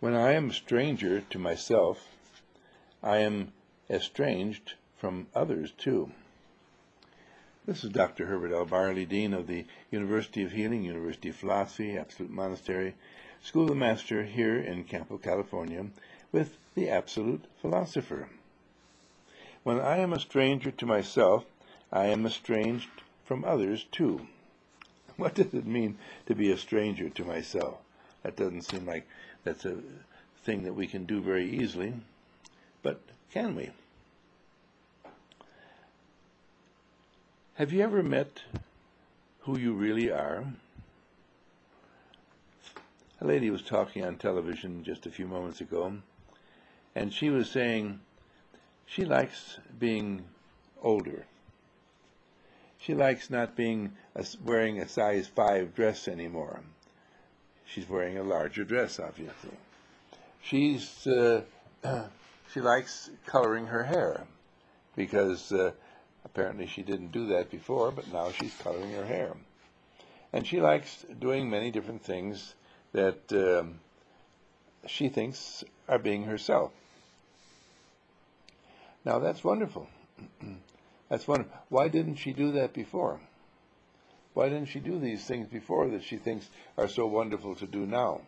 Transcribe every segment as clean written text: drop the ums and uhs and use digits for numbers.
When I am a stranger to myself, I am estranged from others too. This is Dr. Herbert L. Barley, Dean of the University of Healing, University of Philosophy, Absolute Monastery, School of the Master here in Campo, California, with the Absolute Philosopher. When I am a stranger to myself, I am estranged from others too. What does it mean to be a stranger to myself? That doesn't seem like that's a thing that we can do very easily, but can we? Have you ever met who you really are? A lady was talking on television just a few moments ago, and she was saying she likes being older. She likes not wearing a size 5 dress anymore. She's wearing a larger dress, obviously. She likes coloring her hair because apparently she didn't do that before, but now she's coloring her hair. And she likes doing many different things that she thinks are being herself. Now that's wonderful. That's wonderful. Why didn't she do that before? Why didn't she do these things before that she thinks are so wonderful to do now?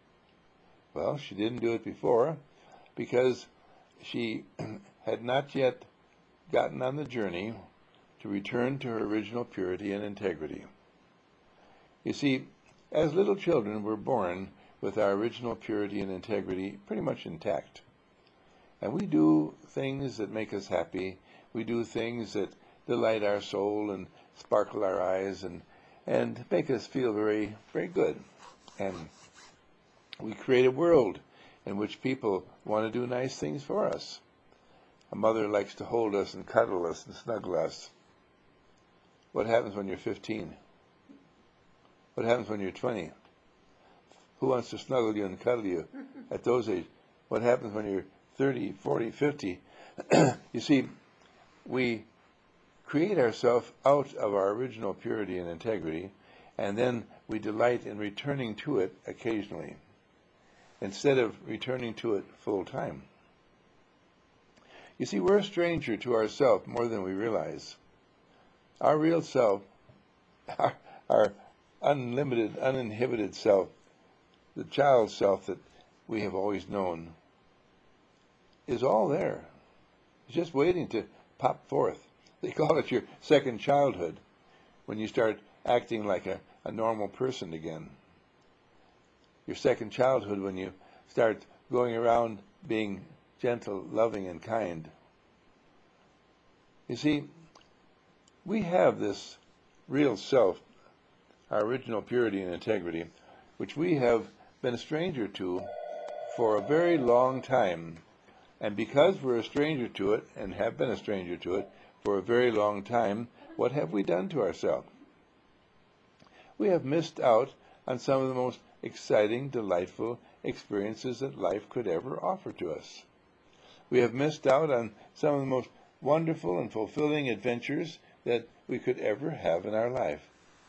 Well, she didn't do it before because she had not yet gotten on the journey to return to her original purity and integrity. You see, as little children, we're born with our original purity and integrity pretty much intact. And we do things that make us happy. We do things that delight our soul and sparkle our eyes and make us feel very, very good. And we create a world in which people want to do nice things for us. A mother likes to hold us and cuddle us and snuggle us. What happens when you're 15? What happens when you're 20? Who wants to snuggle you and cuddle you at those ages? What happens when you're 30, 40, 50? You see, we create ourselves out of our original purity and integrity, and then we delight in returning to it occasionally, instead of returning to it full time. You see, we're a stranger to ourselves more than we realize. Our real self, our unlimited, uninhibited self, the child self that we have always known, is all there. It's just waiting to pop forth. They call it your second childhood, when you start acting like a normal person again. Your second childhood, when you start going around being gentle, loving, and kind. You see, we have this real self, our original purity and integrity, which we have been a stranger to for a very long time. And because we're a stranger to it, and have been a stranger to it for a very long time, what have we done to ourselves? We have missed out on some of the most exciting, delightful experiences that life could ever offer to us. We have missed out on some of the most wonderful and fulfilling adventures that we could ever have in our life.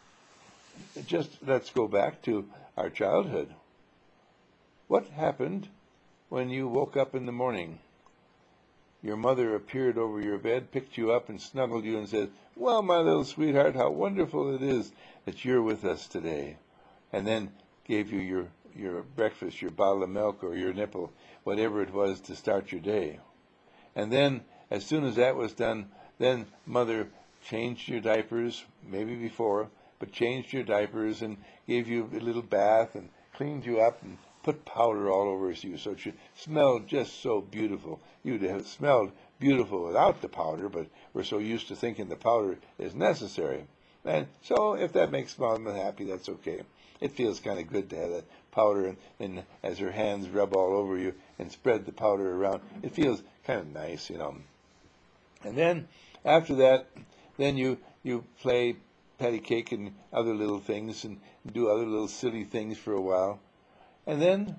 Just let's go back to our childhood. What happened when you woke up in the morning? Your mother appeared over your bed, picked you up, and snuggled you and said, "Well, my little sweetheart, how wonderful it is that you're with us today." And then gave you your breakfast, your bottle of milk or your nipple, whatever it was to start your day. And then, as soon as that was done, then Mother changed your diapers, maybe before, but changed your diapers and gave you a little bath and cleaned you up and put powder all over you so it should smell just so beautiful. You'd have smelled beautiful without the powder, but we're so used to thinking the powder is necessary. And so if that makes Mom happy, that's okay. It feels kind of good to have that powder, and as her hands rub all over you and spread the powder around, it feels kind of nice, you know. And then after that, then you play patty cake and other little things and do other little silly things for a while. And then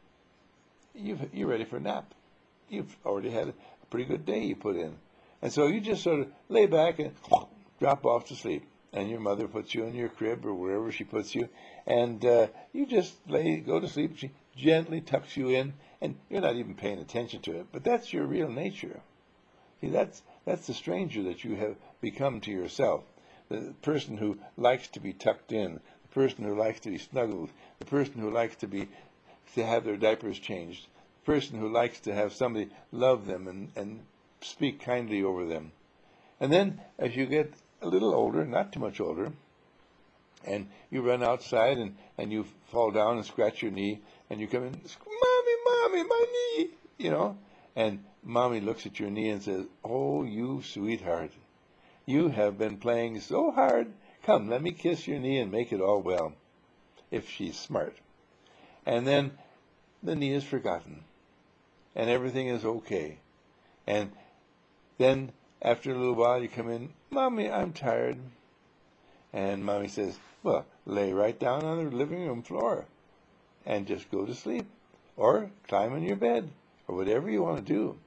you're ready for a nap. You've already had a pretty good day you put in. And so you just sort of lay back and drop off to sleep. and your mother puts you in your crib or wherever she puts you, and you just go to sleep. She gently tucks you in, and you're not even paying attention to it. But that's your real nature. See, that's the stranger that you have become to yourself. The person who likes to be tucked in, the person who likes to be snuggled, the person who likes to have their diapers changed, the person who likes to have somebody love them and speak kindly over them. And then as you get a little older, not too much older, and you run outside and you fall down and scratch your knee, and you come in, Mommy, my knee, and Mommy looks at your knee and says, oh, you sweetheart, you have been playing so hard. Come, let me kiss your knee and make it all well, if she's smart. And then the knee is forgotten, and everything is okay. And then after a little while you come in, Mommy, I'm tired. And Mommy says, well, lay right down on the living room floor and just go to sleep, or climb in your bed, or whatever you want to do.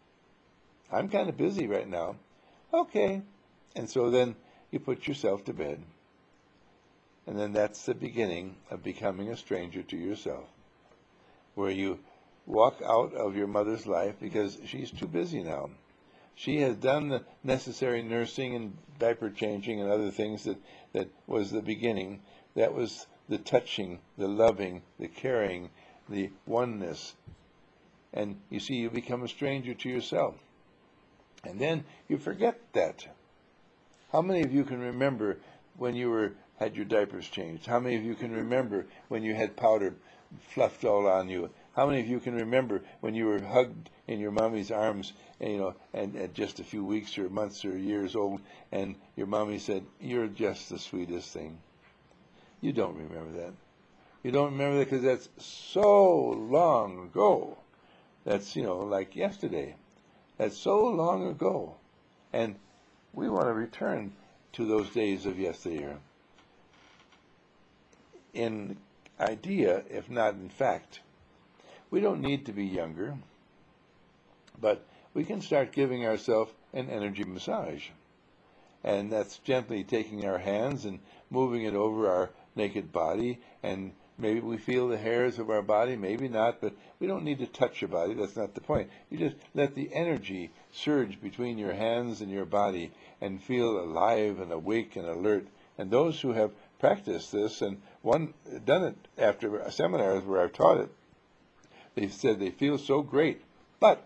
I'm kind of busy right now. Okay. And so then you put yourself to bed. And then that's the beginning of becoming a stranger to yourself, where you walk out of your mother's life because she's too busy now. She has done the necessary nursing and diaper changing and other things that was the beginning. That was the touching, the loving, the caring, the oneness. And you see, you become a stranger to yourself. And then you forget that. How many of you can remember when you had your diapers changed? How many of you can remember when you had powder fluffed all on you? How many of you can remember when you were hugged in your mommy's arms, and at just a few weeks or months or years old, and your mommy said, you're just the sweetest thing? You don't remember that. You don't remember that because that's so long ago. That's, like yesterday. That's so long ago. And we want to return to those days of yesteryear. In idea, if not in fact. We don't need to be younger, but we can start giving ourselves an energy massage. And that's gently taking our hands and moving it over our naked body, and maybe we feel the hairs of our body, maybe not, but we don't need to touch your body. That's not the point. You just let the energy surge between your hands and your body and feel alive and awake and alert. And those who have practiced this and done it after seminars where I've taught it, they said they feel so great, but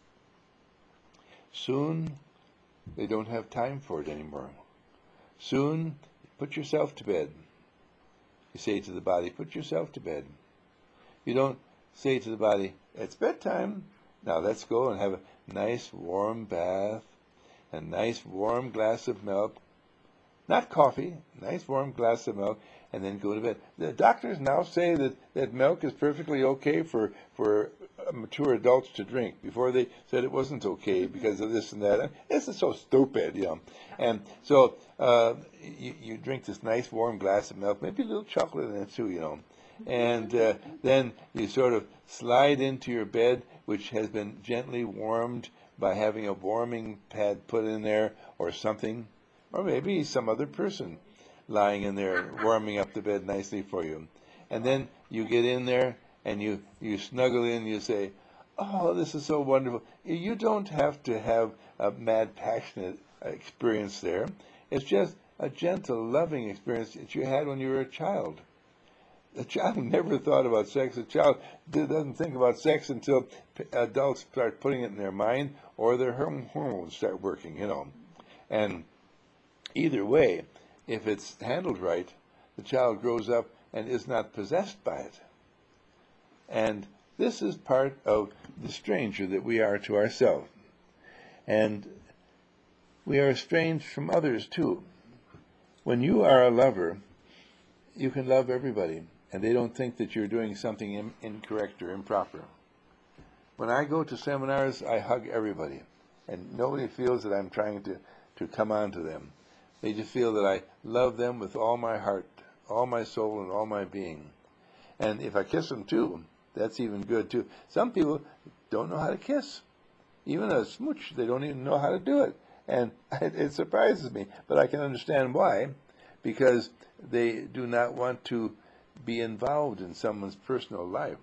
soon they don't have time for it anymore. Soon, put yourself to bed. You say to the body, put yourself to bed. You don't say to the body, it's bedtime. Now let's go and have a nice warm bath, a nice warm glass of milk. Not coffee, nice warm glass of milk, and then go to bed. The doctors now say that milk is perfectly okay for mature adults to drink. Before they said it wasn't okay because of this and that. And this is so stupid, And so you drink this nice warm glass of milk, maybe a little chocolate in it too, And then you sort of slide into your bed, which has been gently warmed by having a warming pad put in there or something. Or maybe some other person lying in there warming up the bed nicely for you. And then you get in there and you snuggle in, you say, oh, this is so wonderful. You don't have to have a mad, passionate experience there. It's just a gentle, loving experience that you had when you were a child. The child never thought about sex. The child doesn't think about sex until adults start putting it in their mind or their hormones start working, And either way, if it's handled right, the child grows up and is not possessed by it. And this is part of the stranger that we are to ourselves. And we are estranged from others too. When you are a lover, you can love everybody, and they don't think that you're doing something incorrect or improper. When I go to seminars, I hug everybody, and nobody feels that I'm trying to come on to them. They just feel that I love them with all my heart, all my soul, and all my being. And if I kiss them too, that's even good too. Some people don't know how to kiss. Even a smooch, they don't even know how to do it. And it surprises me, but I can understand why, because they do not want to be involved in someone's personal life.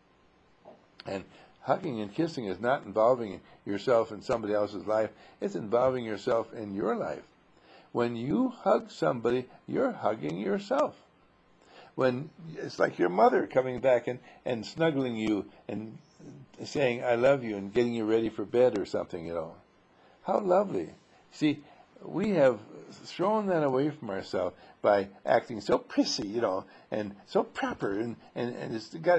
And hugging and kissing is not involving yourself in somebody else's life, it's involving yourself in your life. When you hug somebody, you're hugging yourself. When it's like your mother coming back and snuggling you and saying, I love you, and getting you ready for bed or something, you know. How lovely. See, we have thrown that away from ourselves by acting so prissy, you know, and so proper, and it's got.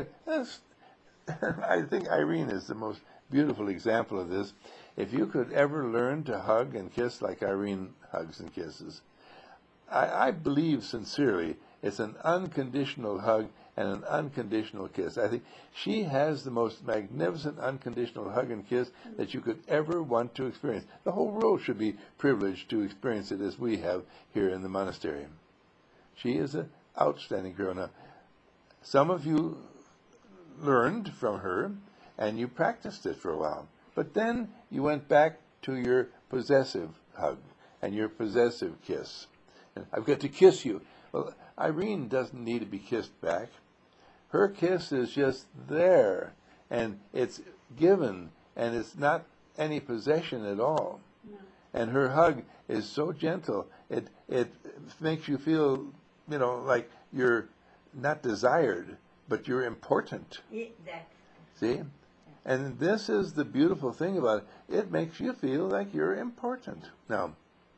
I think Irene is the most beautiful example of this. If you could ever learn to hug and kiss like Irene hugs and kisses, I believe sincerely it's an unconditional hug and an unconditional kiss. I think she has the most magnificent unconditional hug and kiss that you could ever want to experience. The whole world should be privileged to experience it as we have here in the monastery. She is an outstanding girl. Now, some of you learned from her and you practiced it for a while, but then you went back to your possessive hug and your possessive kiss. And I've got to kiss you. Well, Irene doesn't need to be kissed back. Her kiss is just there, and it's given, and it's not any possession at all. No. And her hug is so gentle, it makes you feel, you know, like you're not desired, but you're important. See? And this is the beautiful thing about it. It makes you feel like you're important. Now,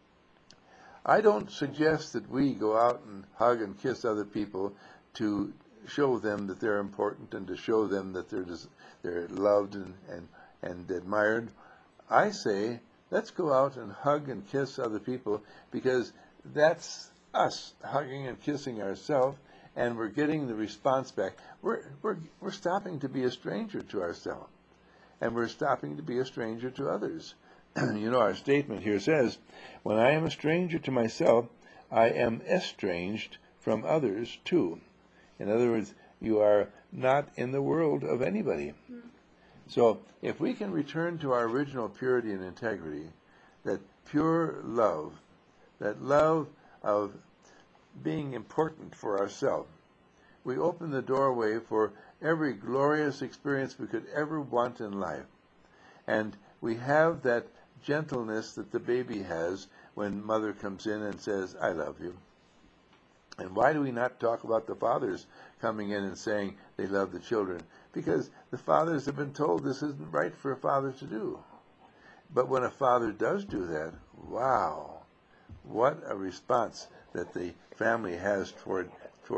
I don't suggest that we go out and hug and kiss other people to show them that they're important and to show them that they're loved and admired. I say, let's go out and hug and kiss other people, because that's us hugging and kissing ourselves, and we're getting the response back. We're stopping to be a stranger to ourselves, and we're stopping to be a stranger to others. You know, our statement here says, when I am a stranger to myself, I am estranged from others too. In other words, you are not in the world of anybody. So if we can return to our original purity and integrity, that pure love, that love of being important for ourselves, we open the doorway for every glorious experience we could ever want in life. And we have that gentleness that the baby has when mother comes in and says, I love you. And why do we not talk about the fathers coming in and saying they love the children? Because the fathers have been told this isn't right for a father to do. But when a father does do that, wow, what a response that the family has toward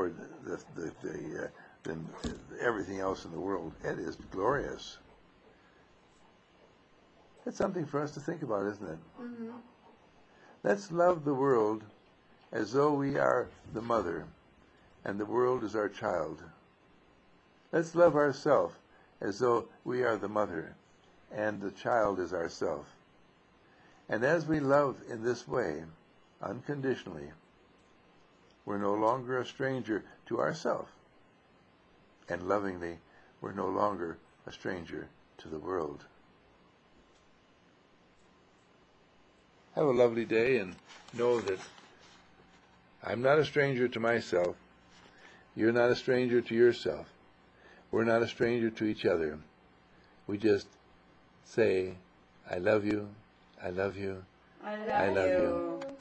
everything else in the world. It is glorious. It's something for us to think about, isn't it? Mm-hmm. Let's love the world as though we are the mother and the world is our child. Let's love ourselves as though we are the mother and the child is ourself. And as we love in this way, unconditionally, we're no longer a stranger to ourselves. And lovingly, we're no longer a stranger to the world. Have a lovely day, and know that I'm not a stranger to myself. You're not a stranger to yourself. We're not a stranger to each other. We just say, I love you, I love you, I love you.